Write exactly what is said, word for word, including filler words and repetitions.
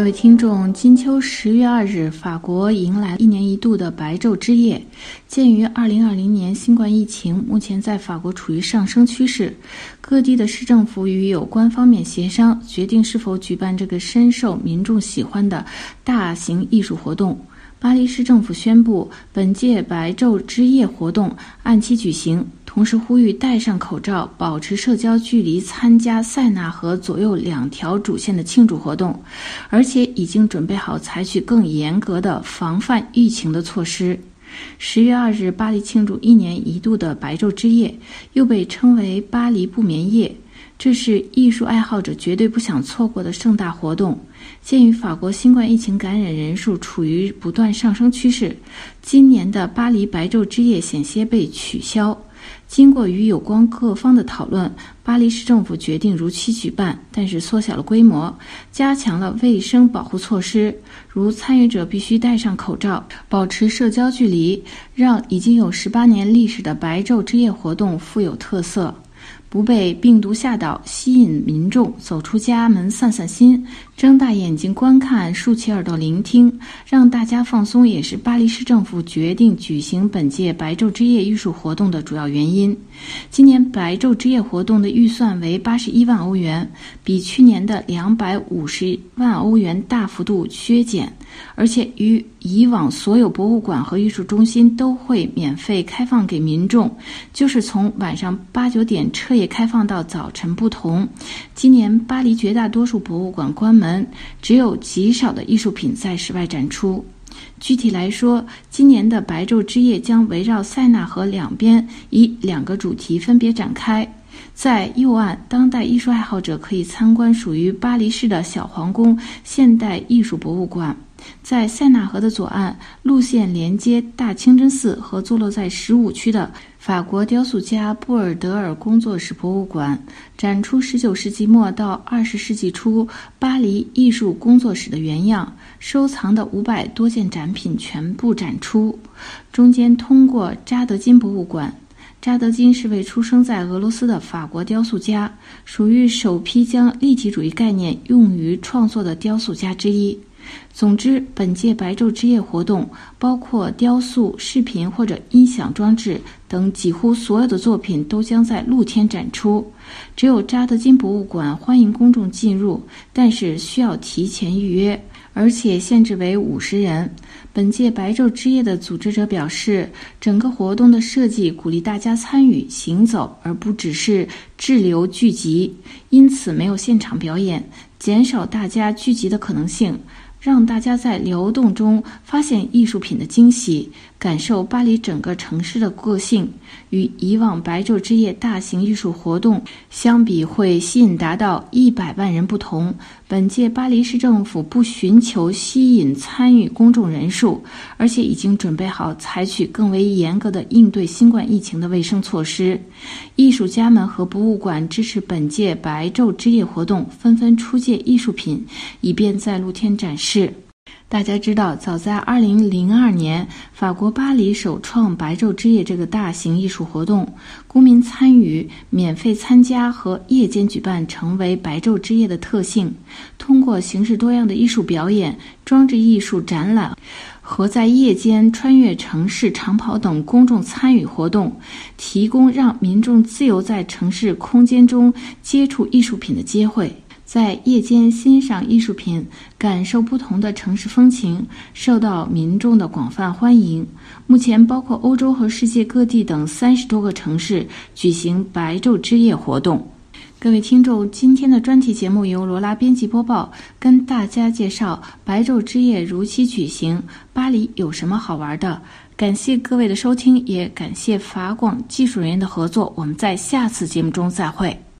位听众，金秋十月二日，法国迎来一年一度的白昼之夜。鉴于二零二零年新冠疫情目前在法国处于上升趋势，各地的市政府与有关方面协商，决定是否举办这个深受民众喜欢的大型艺术活动。巴黎市政府宣布，本届白昼之夜活动按期举行，同时呼吁戴上口罩、保持社交距离参加塞纳河左右两条主线的庆祝活动，而且已经准备好采取更严格的防范疫情的措施。十月二日，巴黎庆祝一年一度的白昼之夜，又被称为巴黎不眠夜。这是艺术爱好者绝对不想错过的盛大活动。鉴于法国新冠疫情感染人数处于不断上升趋势，今年的巴黎白昼之夜险些被取消。经过与有关各方的讨论，巴黎市政府决定如期举办，但是缩小了规模，加强了卫生保护措施，如参与者必须戴上口罩，保持社交距离，让已经有十八年历史的白昼之夜活动富有特色。不被病毒吓倒，吸引民众走出家门散散心，睁大眼睛观看，竖起耳朵聆听，让大家放松，也是巴黎市政府决定举行本届白昼之夜艺术活动的主要原因。今年白昼之夜活动的预算为八十一万欧元，比去年的两百五十万欧元大幅度削减，而且与以往所有博物馆和艺术中心都会免费开放给民众，就是从晚上八九点彻夜开放到早晨不同。今年巴黎绝大多数博物馆关门，只有极少的艺术品在室外展出。具体来说，今年的白昼之夜将围绕塞纳河两边以两个主题分别展开。在右岸，当代艺术爱好者可以参观属于巴黎市的小皇宫现代艺术博物馆。在塞纳河的左岸，路线连接大清真寺和坐落在十五区的法国雕塑家布尔德尔工作室博物馆，展出十九世纪末到二十世纪初巴黎艺术工作室的原样，收藏的五百多件展品全部展出。中间通过扎德金博物馆。扎德金是位出生在俄罗斯的法国雕塑家，属于首批将立体主义概念用于创作的雕塑家之一。总之，本届白昼之夜活动包括雕塑、视频或者音响装置等几乎所有的作品都将在露天展出。只有扎德金博物馆欢迎公众进入，但是需要提前预约，而且限制为五十人。本届白昼之夜的组织者表示，整个活动的设计鼓励大家参与行走，而不只是滞留聚集，因此没有现场表演，减少大家聚集的可能性，让大家在流动中发现艺术品的惊喜，感受巴黎整个城市的个性。与以往白昼之夜大型艺术活动相比，会吸引达到一百万人不同，本届巴黎市政府不寻求吸引参与公众人数，而且已经准备好采取更为严格的应对新冠疫情的卫生措施。艺术家们和博物馆支持本届白昼之夜活动，纷纷出借艺术品，以便在露天展示。大家知道，早在二零零二年，法国巴黎首创白昼之夜这个大型艺术活动，公民参与、免费参加和夜间举办成为白昼之夜的特性。通过形式多样的艺术表演、装置艺术展览和在夜间穿越城市长跑等公众参与活动，提供让民众自由在城市空间中接触艺术品的机会。在夜间欣赏艺术品，感受不同的城市风情，受到民众的广泛欢迎。目前包括欧洲和世界各地等三十多个城市举行白昼之夜活动。各位听众，今天的专题节目由罗拉编辑播报，跟大家介绍白昼之夜如期举行，巴黎有什么好玩的。感谢各位的收听，也感谢法广技术人员的合作，我们在下次节目中再会。